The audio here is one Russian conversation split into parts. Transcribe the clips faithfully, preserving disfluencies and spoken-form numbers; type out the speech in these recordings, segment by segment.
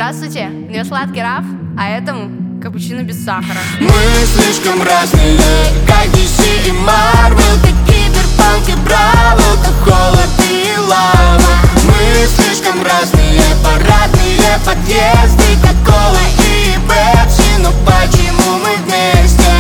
Здравствуйте, мне сладкий раф, а этому капучино без сахара. Мы слишком разные, как ди си и Marvel, как Киберпанк и Бравл, как холод и лава. Мы слишком разные, парадные подъезды, как кола и пепси, но почему мы вместе?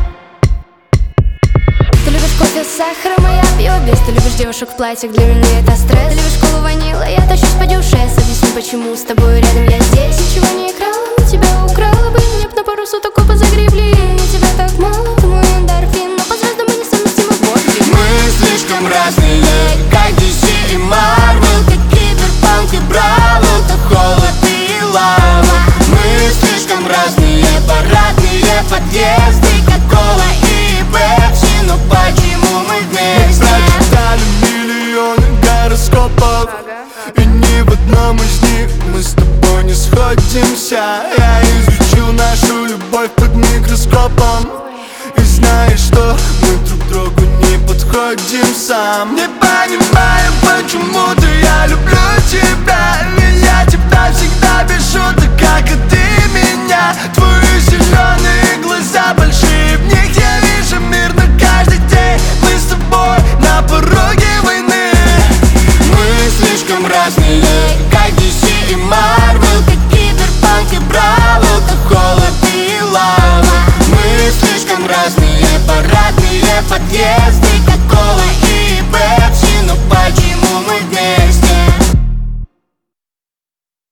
Ты любишь кофе с сахаром, а я пью без. Ты любишь девушек в платьях, для меня это стресс. Ты любишь колу ванила, я тащусь по дюшес. Объясни, почему с тобой рядом я здесь. Ничего не играла, но тебя украла бы. Мне б на пару суток оба загребли. Я тебя так мало, ты мой эндорфин, но по звездам мы несовместимы. Мы слишком разные, как ди си и Marvel, как Киберпанк и Бравл, как холод и лава. Мы слишком разные, парадные подъезды, как кола и пепси, но почему мы вместе? Мы прочитали миллионы гороскопов, и ни в одном из них мы с тобой не сходимся. Я изучил нашу любовь под микроскопом, и знаешь что, мы друг другу не подходим сам. Не понимаю, почему-то я люблю тебя, ведь я тебя всегда без шуток, как и ты меня. Твои зеленые глаза большие, в них я вижу мир, но каждый день мы с тобой на пороге войны. Мы слишком разные, как ди си и Marvel, как Киберпанк и Бравл, как холод и лава. Мы слишком разные, парадные подъезды,